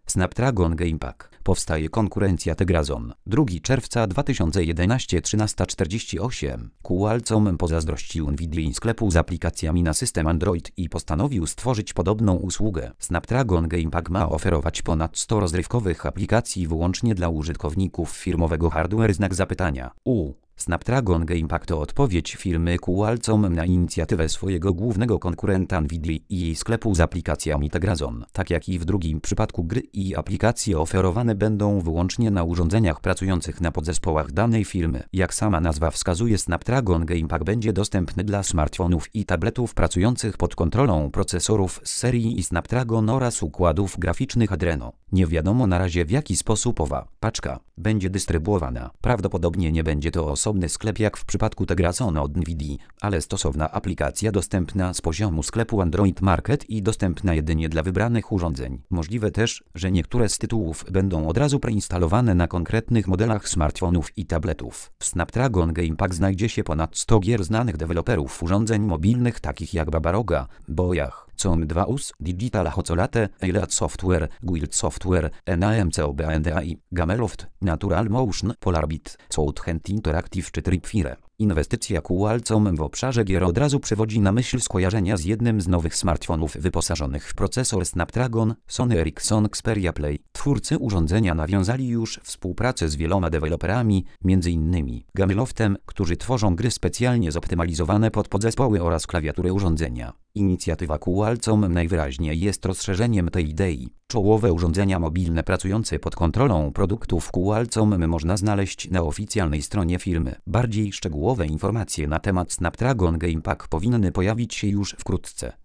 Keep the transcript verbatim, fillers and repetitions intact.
Snapdragon Game Pack. Powstaje konkurencja Tegrazon. drugiego czerwca dwa tysiące jedenastego, trzynasta czterdzieści osiem. Qualcomm pozazdrościł Nvidii sklepu z aplikacjami na system Android i postanowił stworzyć podobną usługę. Snapdragon Game Pack ma oferować ponad sto rozrywkowych aplikacji wyłącznie dla użytkowników firmowego hardware znak zapytania. U. Snapdragon Game Pack to odpowiedź firmy Qualcomm na inicjatywę swojego głównego konkurenta Nvidii i jej sklepu z aplikacjami Tegrazon. Tak jak i w drugim przypadku, gry i aplikacje oferowane będą wyłącznie na urządzeniach pracujących na podzespołach danej firmy. Jak sama nazwa wskazuje, Snapdragon Game Pack będzie dostępny dla smartfonów i tabletów pracujących pod kontrolą procesorów z serii i Snapdragon oraz układów graficznych Adreno. Nie wiadomo na razie, w jaki sposób owa paczka będzie dystrybuowana. Prawdopodobnie nie będzie to osobny sklep jak w przypadku Tegrazon od Nvidii, ale stosowna aplikacja dostępna z poziomu sklepu Android Market i dostępna jedynie dla wybranych urządzeń. Możliwe też, że niektóre z tytułów będą od razu preinstalowane na konkretnych modelach smartfonów i tabletów. W Snapdragon Game Pack znajdzie się ponad sto gier znanych deweloperów urządzeń mobilnych takich jak Babaroga, Bojach, C O M dwa U S, Digital Hocolate, Eilat Software, Guild Software, N A M C O B N D A I, Gameloft, Natural Motion, Polarbit, Southend Interactive czy Tripwire. Inwestycja Qualcomm w obszarze gier od razu przywodzi na myśl skojarzenia z jednym z nowych smartfonów wyposażonych w procesor Snapdragon, Sony Ericsson Xperia Play. Twórcy urządzenia nawiązali już współpracę z wieloma deweloperami, między innymi Gameloftem, którzy tworzą gry specjalnie zoptymalizowane pod podzespoły oraz klawiatury urządzenia. Inicjatywa Qualcomm najwyraźniej jest rozszerzeniem tej idei. Czołowe urządzenia mobilne pracujące pod kontrolą produktów Qualcomm można znaleźć na oficjalnej stronie firmy. Bardziej szczegółowe informacje na temat Snapdragon Game Pack powinny pojawić się już wkrótce.